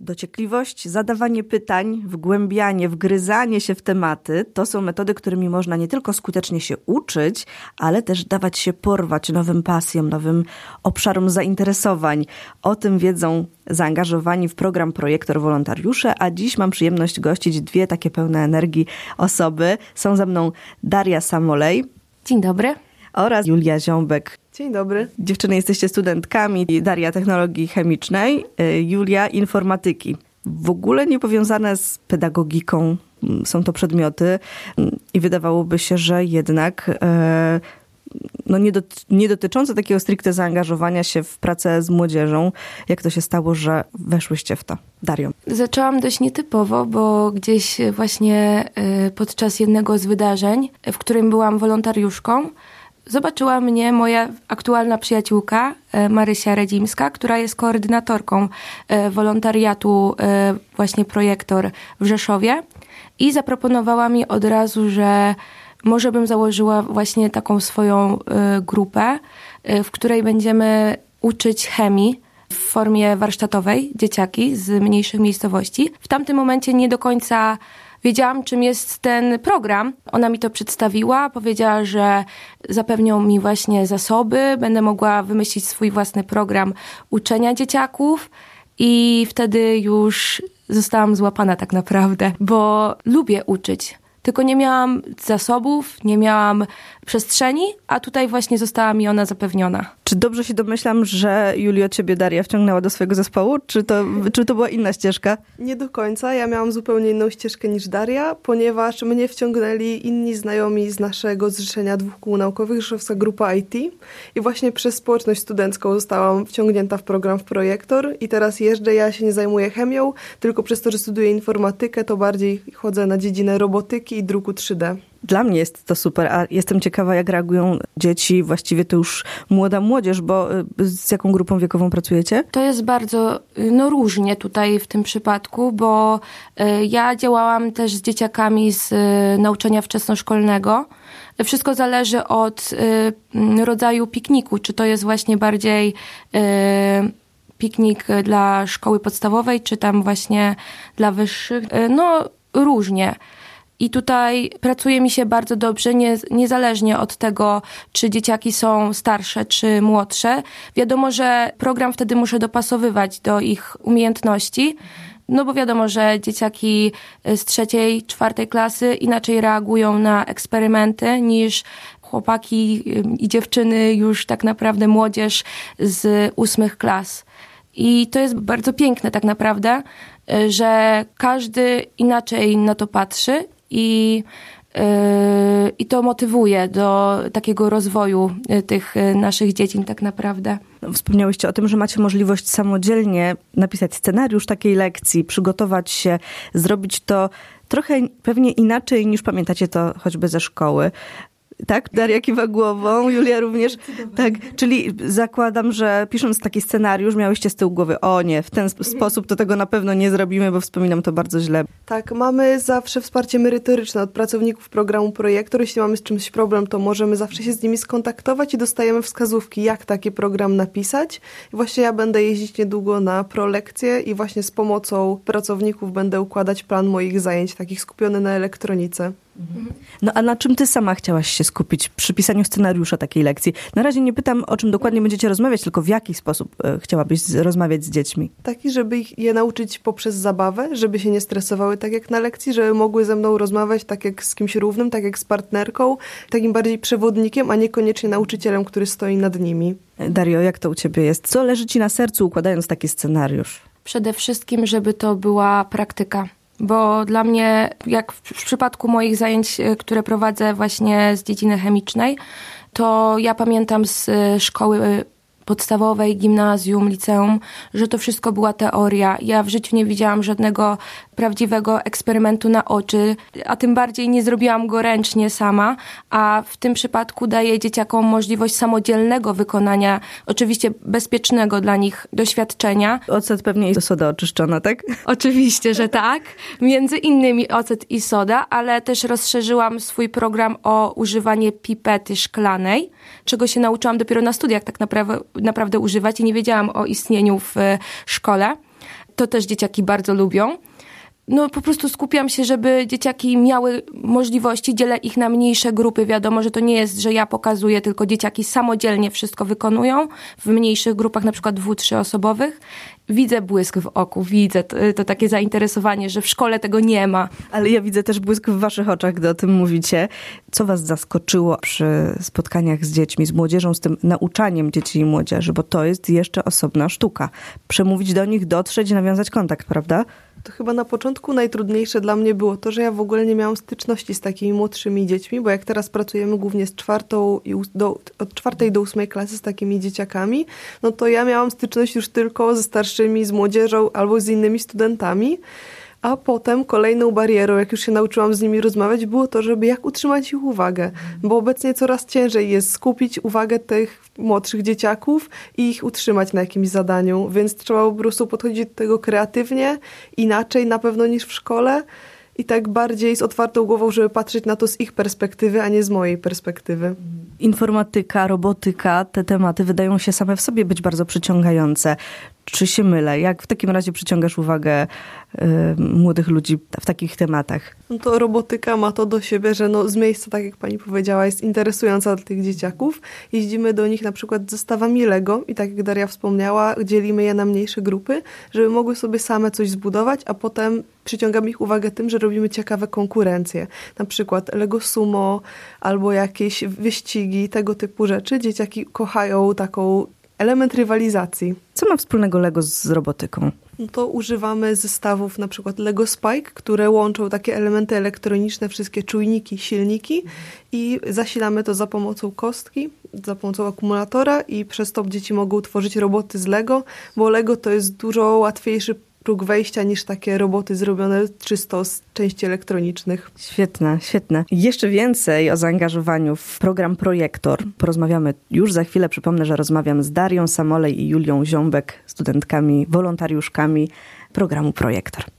Dociekliwość, zadawanie pytań, wgłębianie, wgryzanie się w tematy to są metody, którymi można nie tylko skutecznie się uczyć, ale też dawać się porwać nowym pasjom, nowym obszarom zainteresowań. O tym wiedzą zaangażowani w program Projektor wolontariusze, a dziś mam przyjemność gościć dwie takie pełne energii osoby. Są ze mną Daria Samolej. Dzień dobry. Oraz Julia Ziąbek. Dzień dobry. Dziewczyny, jesteście studentkami. Daria technologii chemicznej, Julia informatyki. W ogóle nie powiązane z pedagogiką są to przedmioty i wydawałoby się, że jednak nie dotyczące takiego stricte zaangażowania się w pracę z młodzieżą. Jak to się stało, że weszłyście w to? Dario. Zaczęłam dość nietypowo, bo gdzieś właśnie podczas jednego z wydarzeń, w którym byłam wolontariuszką, zobaczyła mnie moja aktualna przyjaciółka Marysia Redzimska, która jest koordynatorką wolontariatu właśnie Projektor w Rzeszowie i zaproponowała mi od razu, że może bym założyła właśnie taką swoją grupę, w której będziemy uczyć chemii w formie warsztatowej dzieciaki z mniejszych miejscowości. W tamtym momencie nie do końca wiedziałam, czym jest ten program. Ona mi to przedstawiła, powiedziała, że zapewnią mi właśnie zasoby, będę mogła wymyślić swój własny program uczenia dzieciaków i wtedy już zostałam złapana tak naprawdę, bo lubię uczyć. Tylko nie miałam zasobów, nie miałam przestrzeni, a tutaj właśnie została mi ona zapewniona. Czy dobrze się domyślam, że Julio, ciebie Daria wciągnęła do swojego zespołu? Czy to była inna ścieżka? Nie do końca. Ja miałam zupełnie inną ścieżkę niż Daria, ponieważ mnie wciągnęli inni znajomi z naszego zrzeszenia 2 kół naukowych, Rzeszowska Grupa IT. I właśnie przez społeczność studencką zostałam wciągnięta w program w Projektor i teraz jeżdżę. Ja się nie zajmuję chemią, tylko przez to, że studiuję informatykę, to bardziej chodzę na dziedzinę robotyki i druku 3D. Dla mnie jest to super, a jestem ciekawa, jak reagują dzieci, właściwie to już młoda młodzież, bo z jaką grupą wiekową pracujecie? To jest bardzo różnie tutaj w tym przypadku, bo ja działałam też z dzieciakami z nauczania wczesnoszkolnego. Wszystko zależy od rodzaju pikniku, czy to jest właśnie bardziej piknik dla szkoły podstawowej, czy tam właśnie dla wyższych. No różnie. I tutaj pracuje mi się bardzo dobrze, niezależnie od tego, czy dzieciaki są starsze, czy młodsze. Wiadomo, że program wtedy muszę dopasowywać do ich umiejętności, no bo wiadomo, że dzieciaki z 3., 4. klasy inaczej reagują na eksperymenty niż chłopaki i dziewczyny, już tak naprawdę młodzież z 8. klas. I to jest bardzo piękne tak naprawdę, że każdy inaczej na to patrzy i to motywuje do takiego rozwoju tych naszych dzieci tak naprawdę. Wspomniałyście o tym, że macie możliwość samodzielnie napisać scenariusz takiej lekcji, przygotować się, zrobić to trochę pewnie inaczej niż pamiętacie to choćby ze szkoły. Tak? Daria kiwa głową, Julia również. Tak, czyli zakładam, że pisząc taki scenariusz miałyście z tyłu głowy, o nie, w ten sposób to tego na pewno nie zrobimy, bo wspominam to bardzo źle. Tak, mamy zawsze wsparcie merytoryczne od pracowników programu Projektor. Jeśli mamy z czymś problem, to możemy zawsze się z nimi skontaktować i dostajemy wskazówki, jak taki program napisać. I właśnie ja będę jeździć niedługo na prolekcje i właśnie z pomocą pracowników będę układać plan moich zajęć, takich skupiony na elektronice. No a na czym ty sama chciałaś się skupić przy pisaniu scenariusza takiej lekcji? Na razie nie pytam, o czym dokładnie będziecie rozmawiać, tylko w jaki sposób chciałabyś rozmawiać z dziećmi? Taki, żeby ich je nauczyć poprzez zabawę, żeby się nie stresowały tak jak na lekcji, żeby mogły ze mną rozmawiać tak jak z kimś równym, tak jak z partnerką, takim bardziej przewodnikiem, a niekoniecznie nauczycielem, który stoi nad nimi. Dario, jak to u ciebie jest? Co leży ci na sercu, układając taki scenariusz? Przede wszystkim, żeby to była praktyka. Bo dla mnie, jak w przypadku moich zajęć, które prowadzę właśnie z dziedziny chemicznej, to ja pamiętam z szkoły podstawowej, gimnazjum, liceum, że to wszystko była teoria. Ja w życiu nie widziałam żadnego prawdziwego eksperymentu na oczy, a tym bardziej nie zrobiłam go ręcznie sama, a w tym przypadku daję dzieciakom możliwość samodzielnego wykonania, oczywiście bezpiecznego dla nich doświadczenia. Ocet pewnie i soda oczyszczona, tak? Oczywiście, że tak. Między innymi ocet i soda, ale też rozszerzyłam swój program o używanie pipety szklanej, czego się nauczyłam dopiero na studiach tak naprawdę używać i nie wiedziałam o istnieniu w szkole. to też dzieciaki bardzo lubią. No po prostu skupiam się, żeby dzieciaki miały możliwości, dzielę ich na mniejsze grupy. Wiadomo, że to nie jest, że ja pokazuję, tylko dzieciaki samodzielnie wszystko wykonują w mniejszych grupach, na przykład 2-3 osobowych. Widzę błysk w oku, widzę to takie zainteresowanie, że w szkole tego nie ma. Ale ja widzę też błysk w waszych oczach, gdy o tym mówicie. Co was zaskoczyło przy spotkaniach z dziećmi, z młodzieżą, z tym nauczaniem dzieci i młodzieży? Bo to jest jeszcze osobna sztuka. Przemówić do nich, dotrzeć, nawiązać kontakt, prawda? To chyba na początku najtrudniejsze dla mnie było to, że ja w ogóle nie miałam styczności z takimi młodszymi dziećmi, bo jak teraz pracujemy głównie z od 4 do 8 klasy z takimi dzieciakami, no to ja miałam styczność już tylko ze starszymi, z młodzieżą albo z innymi studentami. A potem kolejną barierą, jak już się nauczyłam z nimi rozmawiać, było to, żeby jak utrzymać ich uwagę. Bo obecnie coraz ciężej jest skupić uwagę tych młodszych dzieciaków i ich utrzymać na jakimś zadaniu. Więc trzeba po prostu podchodzić do tego kreatywnie, inaczej na pewno niż w szkole. I tak bardziej z otwartą głową, żeby patrzeć na to z ich perspektywy, a nie z mojej perspektywy. Informatyka, robotyka, te tematy wydają się same w sobie być bardzo przyciągające. Czy się mylę? Jak w takim razie przyciągasz uwagę młodych ludzi w takich tematach? No to robotyka ma to do siebie, że z miejsca, tak jak pani powiedziała, jest interesująca dla tych dzieciaków. Jeździmy do nich na przykład z zestawami Lego i tak jak Daria wspomniała, dzielimy je na mniejsze grupy, żeby mogły sobie same coś zbudować, a potem przyciągamy ich uwagę tym, że robimy ciekawe konkurencje. Na przykład Lego Sumo albo jakieś wyścigi, tego typu rzeczy. Dzieciaki kochają taką element rywalizacji. Co ma wspólnego Lego z robotyką? No to używamy zestawów na przykład Lego Spike, które łączą takie elementy elektroniczne, wszystkie czujniki, silniki i zasilamy to za pomocą kostki, za pomocą akumulatora i przez to dzieci mogą tworzyć roboty z Lego, bo Lego to jest dużo łatwiejszy próg wejścia niż takie roboty zrobione czysto z części elektronicznych. Świetne, świetne. Jeszcze więcej o zaangażowaniu w program Projektor porozmawiamy już za chwilę. Przypomnę, że rozmawiam z Darią Samolej i Julią Ziąbek, studentkami, wolontariuszkami programu Projektor.